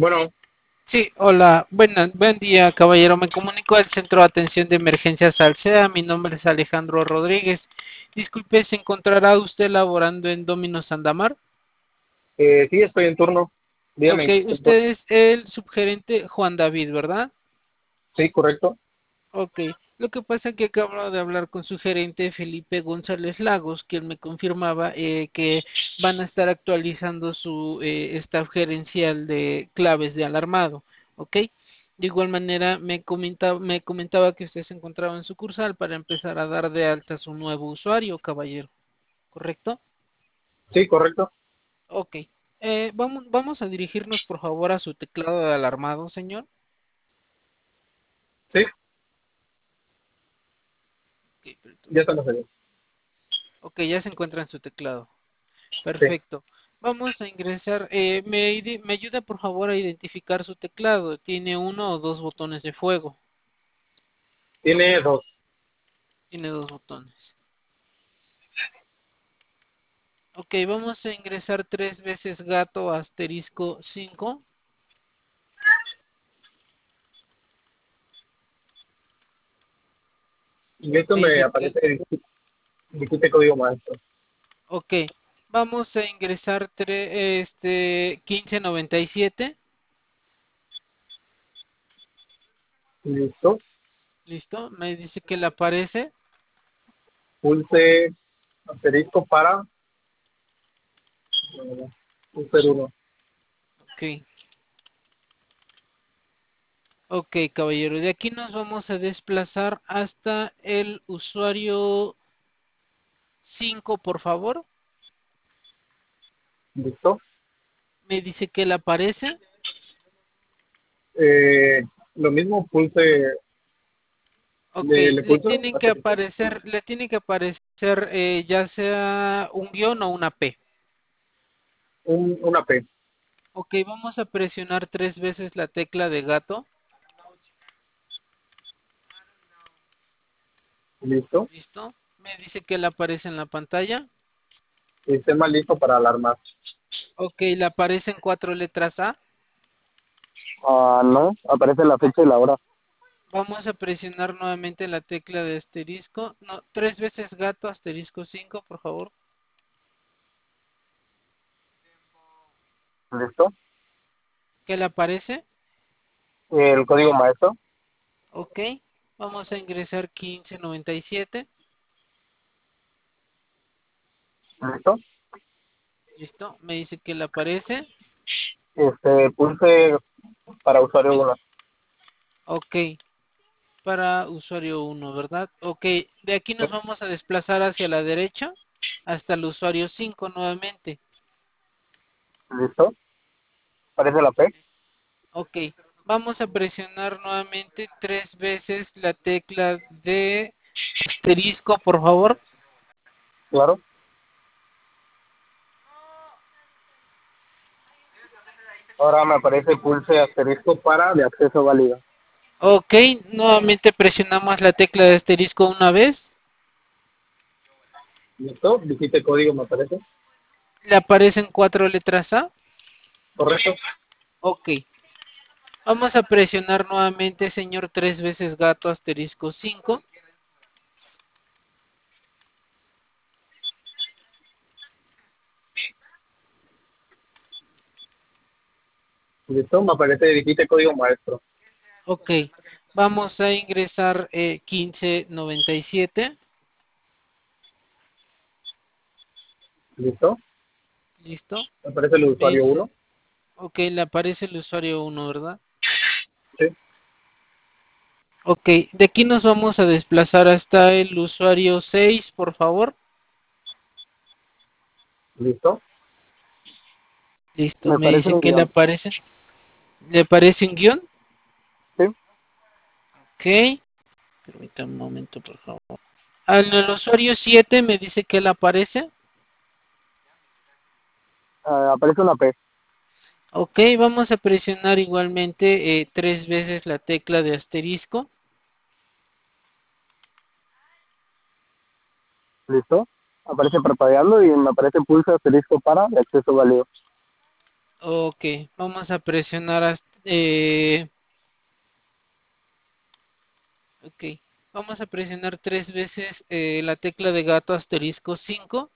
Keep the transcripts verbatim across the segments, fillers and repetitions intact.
Bueno, Sí, hola, buena- buen día, caballero. Me comunico al Centro de Atención de Emergencias Salcea. Mi nombre es Alejandro Rodríguez. Disculpe, ¿se encontrará usted laborando en Domino's Andamar? eh, sí, estoy en turno. Ok, Dígame, ¿qué fue? usted es el subgerente Juan David, ¿verdad? Sí, correcto. Ok, lo que pasa es que acabo de hablar con su gerente Felipe González Lagos, quien me confirmaba eh, que van a estar actualizando su eh, staff gerencial de claves de alarmado, ¿ok? De igual manera me comentaba, me comentaba que usted se encontraba en sucursal para empezar a dar de alta su nuevo usuario, caballero, ¿correcto? Sí, correcto. Ok, eh, vamos, vamos a dirigirnos por favor a su teclado de alarmado, señor. Sí, Ok, permítame ya un estamos momento. allí. Ok, ya se encuentra en su teclado. Sí, Perfecto. Vamos a ingresar. Eh, me, ide- me ayuda por favor a identificar su teclado. ¿Tiene uno o dos botones de fuego? tiene dos. Tiene dos botones. Ok, vamos a ingresar tres veces gato asterisco cinco. Y esto Me me dice que... aparece, discute código maestro. Ok, vamos a ingresar tre- este quince noventa y siete. Listo. ¿Listo? Me dice que le aparece. Pulse asterisco para eh, pulse uno. Ok. Ok, caballero. De aquí nos vamos a desplazar hasta el usuario cinco, por favor. Listo. Me dice que le aparece. Eh, lo mismo, pulse, Ok, le, le le pulso tienen que asterisco. aparecer, le tiene que aparecer eh, ya sea un guión o una P. Un, una P. Ok, vamos a presionar tres veces la tecla de gato. Listo. ¿Listo? Me dice que le aparece en la pantalla. Sistema listo para alarmar. Ok, le aparecen cuatro letras A. Ah, no, aparece la fecha y la hora. Vamos a presionar nuevamente la tecla de asterisco. No, tres veces gato asterisco cinco, por favor. Listo. ¿Qué le aparece? El código maestro. Ok, vamos a ingresar quince noventa y siete. Listo. ¿Listo? Me dice que le aparece. Este, pulse para usuario uno. Ok, para usuario uno, ¿verdad? Ok, de aquí nos vamos a desplazar hacia la derecha hasta el usuario cinco nuevamente. Listo. Aparece la P. Ok, vamos a presionar nuevamente tres veces la tecla de asterisco, por favor. Claro. Ahora me aparece pulse asterisco para de acceso válido. Ok, nuevamente presionamos la tecla de asterisco una vez. Listo. Visite código me aparece. Le aparecen cuatro letras A. Correcto. Ok, vamos a presionar nuevamente, señor, tres veces gato asterisco cinco. Listo. Me aparece visite código maestro. Ok, vamos a ingresar eh, quince noventa y siete. Listo. ¿Listo? Me aparece el Me usuario dice, uno. ok, le aparece el usuario uno, ¿verdad? Sí. Ok, de aquí nos vamos a desplazar hasta el usuario seis, por favor. Listo. Listo, Me me aparece dice un que le guión. aparece. ¿Le aparece un guión? Sí. Ok, permítame un momento, por favor. Al el usuario siete me dice que le aparece. Ah, aparece una P. Ok, vamos a presionar igualmente eh, tres veces la tecla de asterisco. Listo. Aparece parpadeando y me aparece pulse asterisco para de acceso válido. Ok, vamos a presionar hasta, eh, ok, vamos a presionar tres veces eh, la tecla de gato asterisco cinco.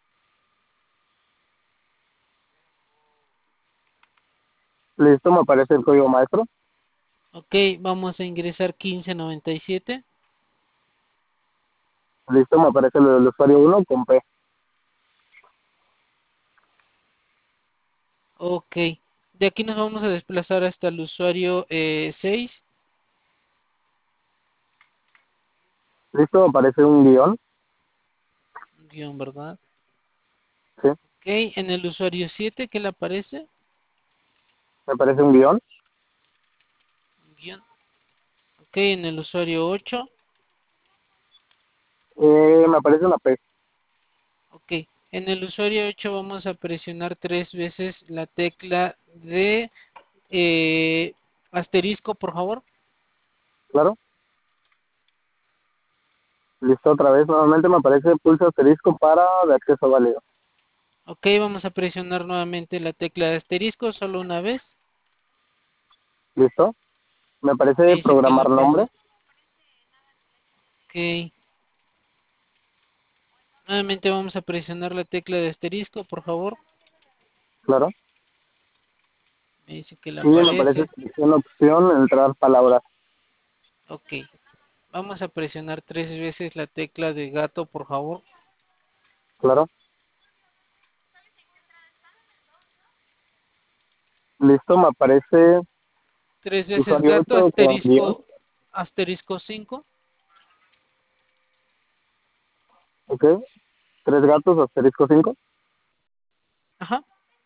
Listo, me aparece el código maestro. Ok, vamos a ingresar quince noventa y siete. Listo, me aparece el, el usuario uno con P. Ok, de aquí nos vamos a desplazar hasta el usuario eh, seis, Listo, me aparece un guión. guión, ¿verdad? Sí, Ok, en el usuario siete, ¿qué le aparece? me aparece un guión. Guión. Ok, en el usuario ocho. Eh, me aparece una P. Ok, en el usuario ocho vamos a presionar tres veces la tecla de eh, asterisco, por favor. Claro. Listo, otra vez. Nuevamente me aparece pulso asterisco para de acceso válido. Ok, vamos a presionar nuevamente la tecla de asterisco, solo una vez. Listo. Me Me aparece dice que la programar nombre. pase. Ok, nuevamente vamos a presionar la tecla de asterisco, por favor. Claro. Me dice que la Y me aparece aparece. selección opción, entrar palabras. Ok, vamos a presionar tres veces la tecla de gato, por favor. Claro. Listo, me aparece Tres veces usuario gato, ocho con guión. asterisco, asterisco cinco. Ok. Tres gatos, asterisco cinco. Ajá.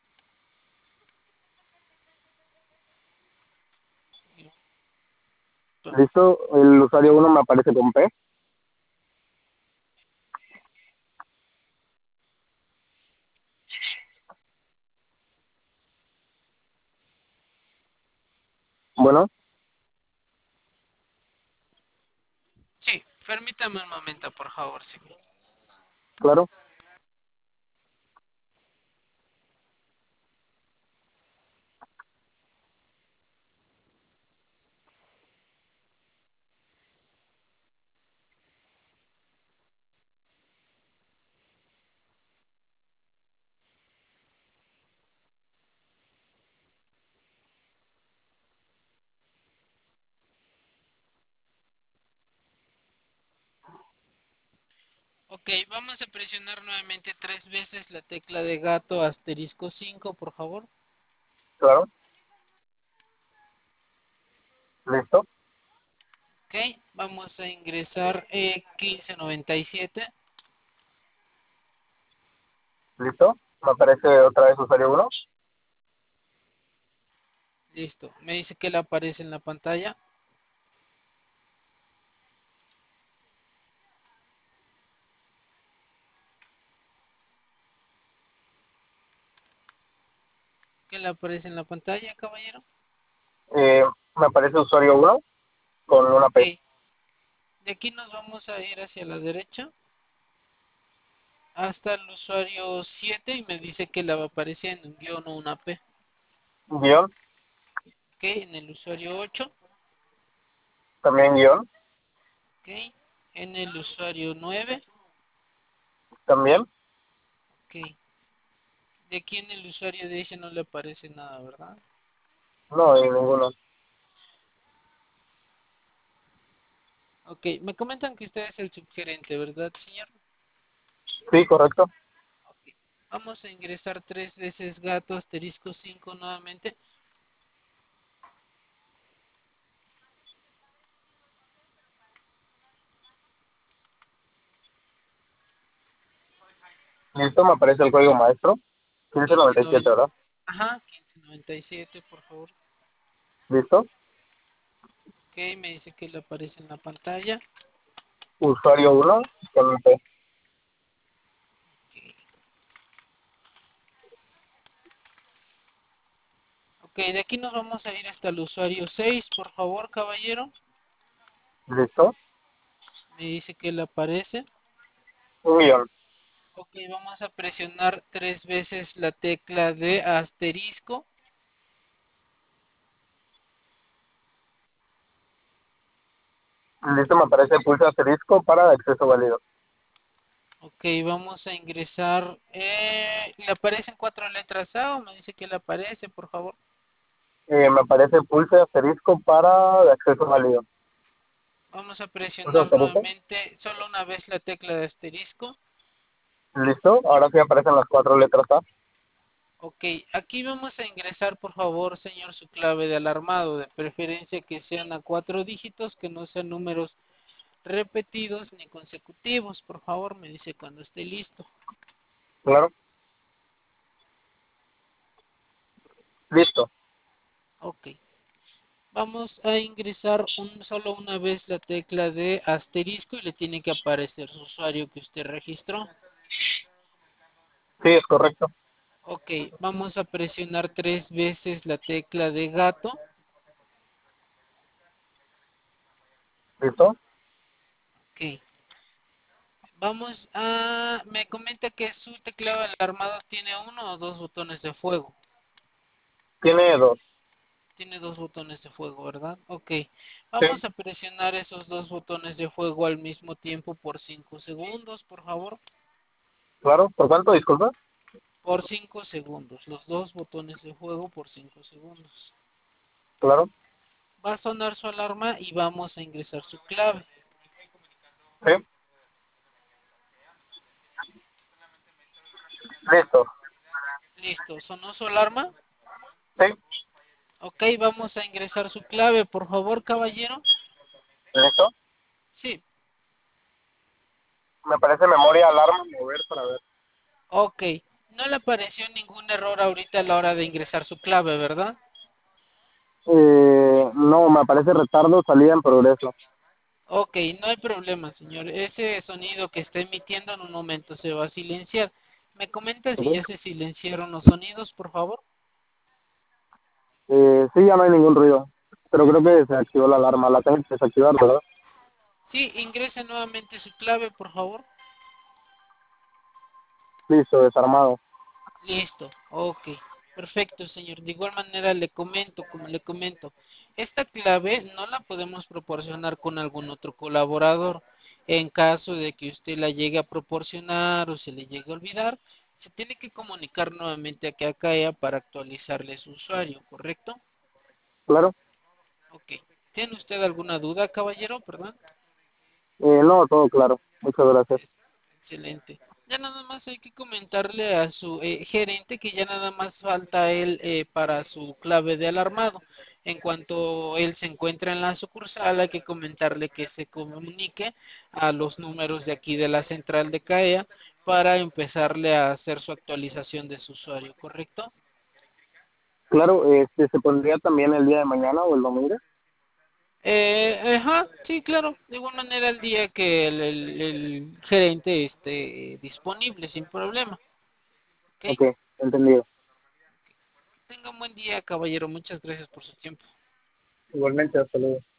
Listo, el usuario uno me aparece con P. Bueno, Sí, permítame un momento, por favor, sí. claro. Ok, vamos a presionar nuevamente tres veces la tecla de gato asterisco cinco, por favor. Claro. Listo. Ok, vamos a ingresar eh, quince noventa y siete. Listo. Me aparece otra vez usuario uno. Listo, me dice que le aparece en la pantalla. ¿Qué le aparece en la pantalla, caballero? Eh, me aparece usuario uno con una Ok, P. de aquí nos vamos a ir hacia la derecha hasta el usuario siete y me dice que le va apareciendo un guión o una P. Guión, Ok, en el usuario ocho. también guión, Ok, en el usuario nueve. también. Ok, de aquí en el usuario de ese no le aparece nada, ¿verdad? No, en ninguno. Ok, me comentan que usted es el subgerente, ¿verdad, señor? Sí, correcto. Ok, vamos a ingresar tres veces gato asterisco cinco nuevamente. Listo, me aparece el código maestro. quince noventa y siete, quince noventa. ¿verdad? Ajá, quince noventa y siete, por favor. Listo. Ok, me dice que le aparece en la pantalla. Usuario uno con P. Ok, ok, de aquí nos vamos a ir hasta el usuario seis, por favor, caballero. Listo. Me dice que le aparece. Un guión. Ok, vamos a presionar tres veces la tecla de asterisco. Listo, me aparece pulse asterisco para acceso válido. Ok, vamos a ingresar. Eh, ¿le aparecen cuatro letras A o me dice que le aparece, por favor? Eh, me aparece pulse asterisco para acceso válido. Vamos a ¿Pulse presionar asterisco? nuevamente solo una vez la tecla de asterisco. Listo, ahora sí aparecen las cuatro letras A. Ok, aquí vamos a ingresar, por favor, señor, su clave de alarmado, de preferencia que sean a cuatro dígitos, que no sean números repetidos ni consecutivos. Por favor, me dice cuando esté listo. Claro, listo. Ok, vamos a ingresar un, solo una vez la tecla de asterisco y le tiene que aparecer su usuario que usted registró. Sí, es correcto. Ok, vamos a presionar tres veces la tecla de gato. Listo. Ok, vamos a... Me comenta que su teclado alarmado tiene uno o dos botones de fuego. Tiene dos. Tiene dos botones de fuego, ¿verdad? Ok, Sí, vamos a presionar esos dos botones de fuego al mismo tiempo por cinco segundos, por favor. claro. ¿Por cuánto? Disculpa. Por cinco segundos, los dos botones de fuego por cinco segundos. Claro. Va a sonar su alarma y vamos a ingresar su clave. Sí, listo. Listo, sonó su alarma. Sí, Ok, vamos a ingresar su clave, por favor, caballero. listo. Sí, Me aparece memoria, alarma, mover para ver. ok. No le apareció ningún error ahorita a la hora de ingresar su clave, ¿verdad? Eh, no, me aparece retardo, salida en progreso. Ok, no hay problema, señor. Ese sonido que está emitiendo en un momento se va a silenciar. ¿Me comenta si Ok. ya se silenciaron los sonidos, por favor? Eh, sí, ya no hay ningún ruido. Pero creo que se activó la alarma. La tengo que desactivar, ¿verdad? Sí, ingrese nuevamente su clave, por favor. Listo, desarmado. Listo, ok, perfecto, señor. De igual manera le comento, como le comento, esta clave no la podemos proporcionar con algún otro colaborador. En caso de que usted la llegue a proporcionar o se le llegue a olvidar, se tiene que comunicar nuevamente aquí a CAEA para actualizarle su usuario, ¿correcto? Claro. Ok. ¿Tiene usted alguna duda, caballero? Perdón. Eh, no, todo claro. Muchas gracias. Excelente. Ya nada más hay que comentarle a su eh, gerente que ya nada más falta él eh, para su clave de alarmado. En cuanto él se encuentra en la sucursal, hay que comentarle que se comunique a los números de aquí de la central de CAEA para empezarle a hacer su actualización de su usuario, ¿correcto? Claro, este, ¿se pondría también el día de mañana o el domingo? Eh, ajá, sí, claro. De igual manera el día que el, el- el gerente esté disponible sin problema. ¿Ok? Ok, entendido. Tenga un buen día, caballero. Muchas gracias por su tiempo. Igualmente, hasta luego.